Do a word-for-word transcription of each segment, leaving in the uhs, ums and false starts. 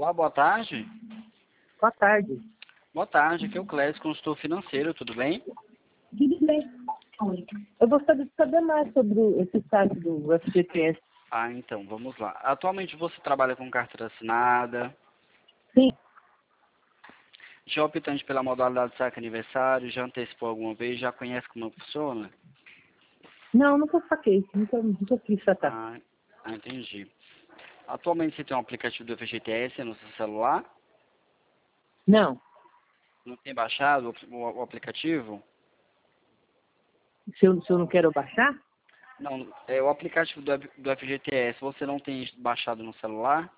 Olá, boa tarde. Boa tarde. Boa tarde, aqui é o Clécio, consultor financeiro, tudo bem? Tudo bem. Eu gostaria de saber mais sobre esse site do F G T S. Ah, então, vamos lá. Atualmente você trabalha com carteira assinada, Sim. já optante pela modalidade de saque aniversário, já antecipou alguma vez, já conhece como funciona? Não, nunca saquei. Nunca, nunca quis sacar. Ah, ah, entendi. Atualmente você tem um aplicativo do F G T S no seu celular? Não. Não tem baixado o, o- o aplicativo? Se eu, se eu não quero baixar? Não, é o aplicativo do, do F G T S, você não tem baixado no celular?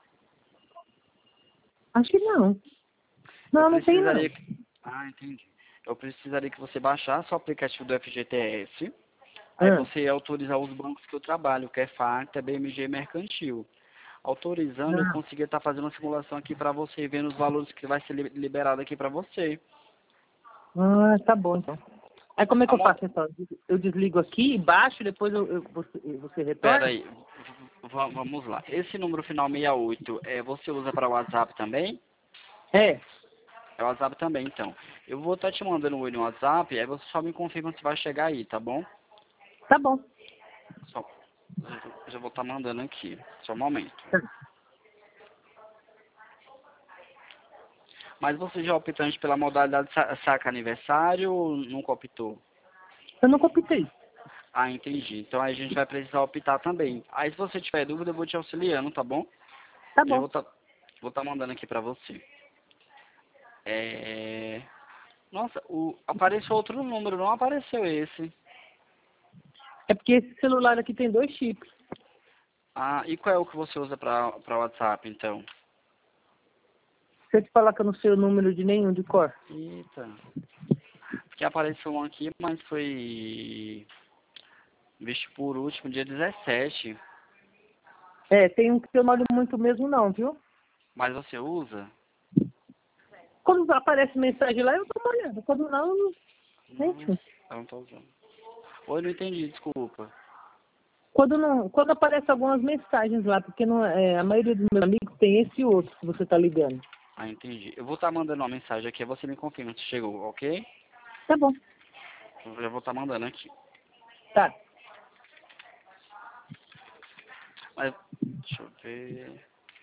Acho que não. Eu Não, não tem não. precisaria... que- Ah, entendi. Eu precisaria que você baixasse o aplicativo do F G T S. Aí Ah, você ia autorizar os bancos que eu trabalho, que é Facta, B M G Mercantil. Autorizando, eu não. conseguia estar fazendo uma simulação aqui para você, vendo os valores que vai ser li- liberado aqui para você. Ah, tá bom então. Aí como é que A eu moda... faço então? Eu desligo aqui, baixo, depois eu, eu- você, você Pera retorna? aí, v- v- vamos lá. Esse número final sessenta e oito, é, você usa para WhatsApp também? É, É o WhatsApp também, então. Eu vou estar te mandando um oi no WhatsApp, aí você só me confirma se vai chegar aí, tá bom? tá bom. Só, eu já vou estar mandando aqui, só um momento. Mas você já optou antes pela modalidade sa- saca aniversário ou nunca optou? Eu nunca optei. Ah, entendi. Então aí a gente vai precisar optar também. Aí se você tiver dúvida, eu vou te auxiliando, tá bom? Tá Eu já bom. vou estar vou tá mandando aqui pra você. É... Nossa, o... apareceu outro número, não apareceu esse. É porque esse celular aqui tem dois chips. Ah, e qual é o que você usa pra, pra WhatsApp, então? Se eu te falar que eu não sei o número de nenhum de cor. Eita. Porque apareceu um aqui, mas foi visto por último, dia dezessete. É, tem um que eu não olho muito mesmo não, viu? Mas você usa? Quando aparece mensagem lá, eu dou uma olhada. Quando não, eu não... Nossa, Gente, eu não tô usando. Oi, não entendi, desculpa. quando, não, quando aparece algumas mensagens lá, porque não, é, a maioria dos meus amigos tem esse outro que você tá ligando. Ah, entendi. Eu vou estar mandando uma mensagem aqui, você me confirma se chegou, ok? Tá bom. Eu já vou estar mandando aqui. Tá. Mas, deixa eu ver...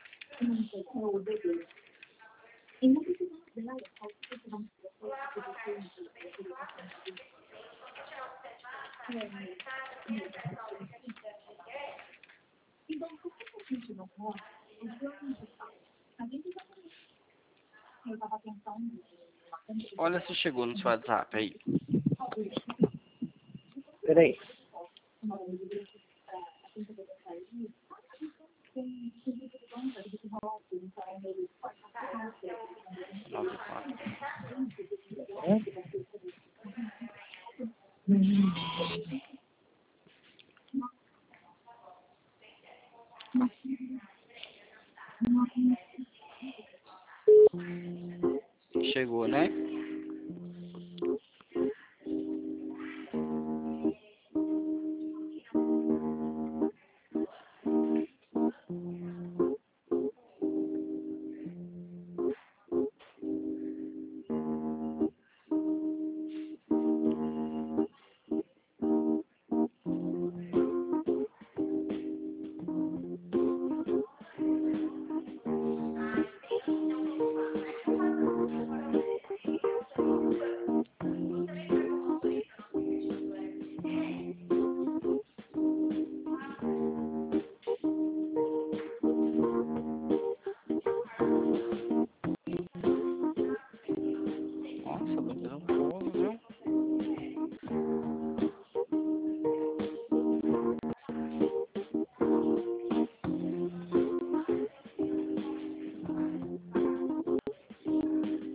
Olha se chegou no seu WhatsApp aí. Peraí. Nove quatro. É? Chegou, né?